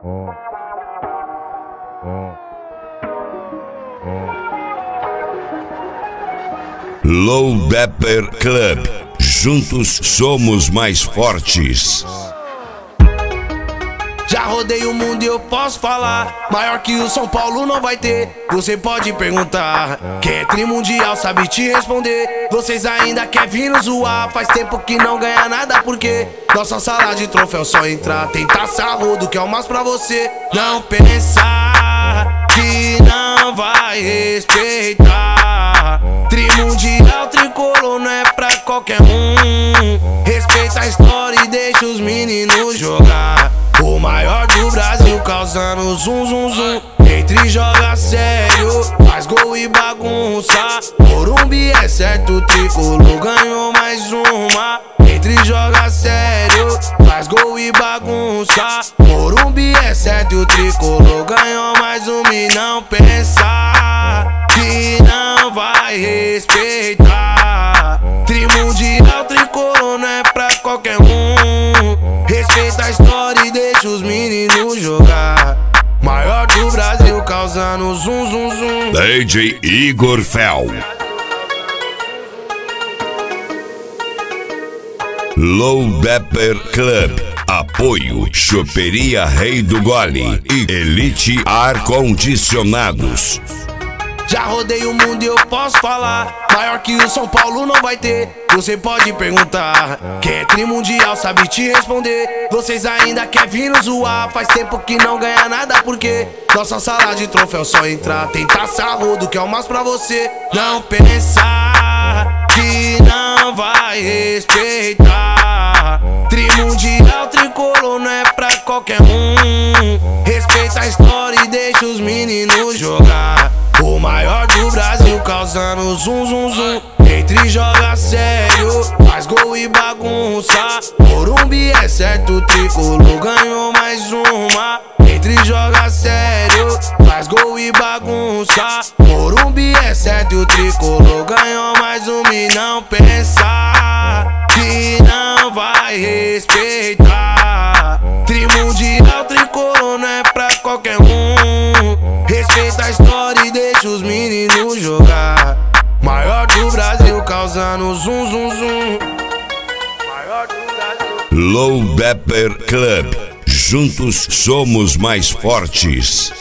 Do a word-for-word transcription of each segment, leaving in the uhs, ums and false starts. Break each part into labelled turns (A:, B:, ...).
A: Low Dapper Club. Juntos somos mais fortes.
B: Já rodei o mundo e eu posso falar, maior que o São Paulo não vai ter. Você pode perguntar, quem é trimundial sabe te responder. Vocês ainda querem vir nos zoar, faz tempo que não ganha nada porque nossa sala de troféu só entrar, tem taça rodo que é o mais pra você. Não pensar que não vai respeitar. Trimundial, tricolor não é pra qualquer um. Respeita a história e deixa os meninos jogar. O maior do Brasil causando zum zum zum. Entre joga sério, faz gol e bagunça. Morumbi é certo, o tricolor ganhou mais uma. Entre joga sério, faz gol e bagunça. Morumbi é certo, o tricolor ganhou mais uma. E não pensar que não vai respeitar. Trimundial, tricolor não é pra qualquer um. Respeita a história e deixa os meninos jogar. Maior do Brasil causando zum zum zum.
A: D J Igor Fel. Low Dapper Club. Apoio Choperia Rei do Gole e Elite Ar Condicionados.
B: Já rodei o mundo e eu posso falar, maior que o São Paulo não vai ter. Você pode perguntar, quem é trimundial sabe te responder. Vocês ainda querem vir nos zoar, faz tempo que não ganha nada porque nossa sala de troféu só entrar, tem taça rodo que é o mais pra você. Não pensar que não vai respeitar. Trimundial, tricolor não é pra qualquer um. Respeita a história e deixa os meninos jogar. O maior do Brasil causando zum zum zum. Entre joga sério, faz gol e bagunça. Morumbi é certo, o tricolor ganhou mais uma. Entre joga sério, faz gol e bagunça. Morumbi é certo, o tricolor ganhou mais uma. E não pensar que não vai respeitar. Trimundial, tricolor não é pra qualquer um. Respeita a história e deixa os meninos jogar. Maior do Brasil causando zum zum zum. Maior do Brasil.
A: Low Dapper Club. Juntos somos mais fortes.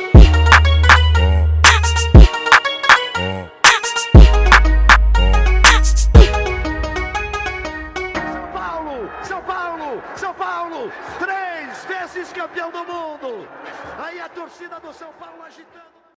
C: São Paulo, São Paulo, São Paulo, três vezes campeão do mundo. Aí a torcida do São Paulo agitando.